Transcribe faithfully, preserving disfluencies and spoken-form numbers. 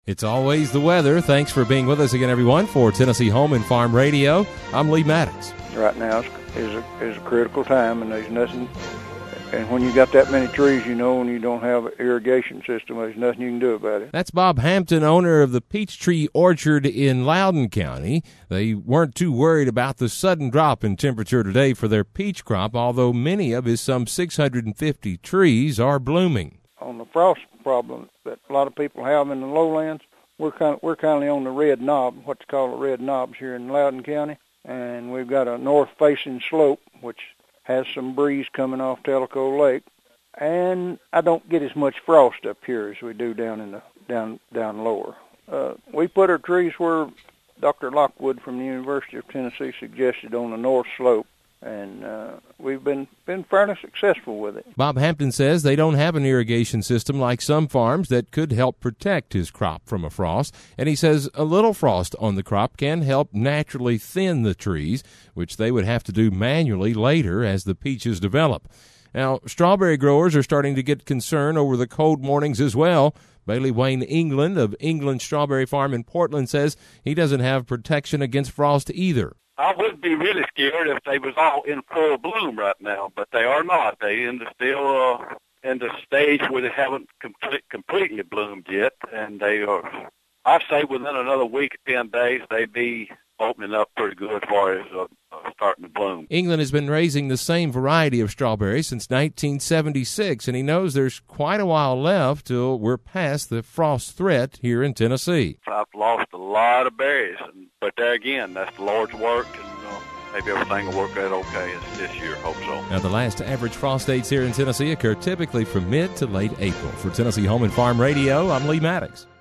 It's always the weather. Thanks for being with us again, everyone, for Tennessee Home and Farm Radio. I'm Lee Maddox. Right now is a, is a critical time, and there's nothing. And when you got that many trees, you know, and you don't have an irrigation system, there's nothing you can do about it. That's Bob Hampton, owner of the Peachtree Orchard in Loudoun County. They weren't too worried about the sudden drop in temperature today for their peach crop, although many of his some six hundred fifty trees are blooming. On the frost problem that a lot of people have in the lowlands, we're kind of, we're kind of on the red knob, what's called the red knobs here in Loudoun County, and we've got a north-facing slope, which has some breeze coming off Tellico Lake, and I don't get as much frost up here as we do down in the down down lower. Uh, we put our trees where Doctor Lockwood from the University of Tennessee suggested, on the north slope, and uh, we've been, been fairly successful with it. Bob Hampton says they don't have an irrigation system like some farms that could help protect his crop from a frost, and he says a little frost on the crop can help naturally thin the trees, which they would have to do manually later as the peaches develop. Now, strawberry growers are starting to get concerned over the cold mornings as well. Bailey Wayne England of England Strawberry Farm in Portland says he doesn't have protection against frost either. I would be really scared if they was all in full bloom right now, but they are not. They in the still uh, in the stage where they haven't complete, completely bloomed yet, and they are. I say within another week or ten days, they'd be opening up pretty good as far as uh, uh, starting to bloom. England has been raising the same variety of strawberries since nineteen seventy-six, and he knows there's quite a while left till we're past the frost threat here in Tennessee. I've lost a lot of berries, and, but there again, that's the Lord's work, and uh, maybe everything will work out okay this year. Hope so. Now, the last average frost dates here in Tennessee occur typically from mid to late April. For Tennessee Home and Farm Radio, I'm Lee Maddox.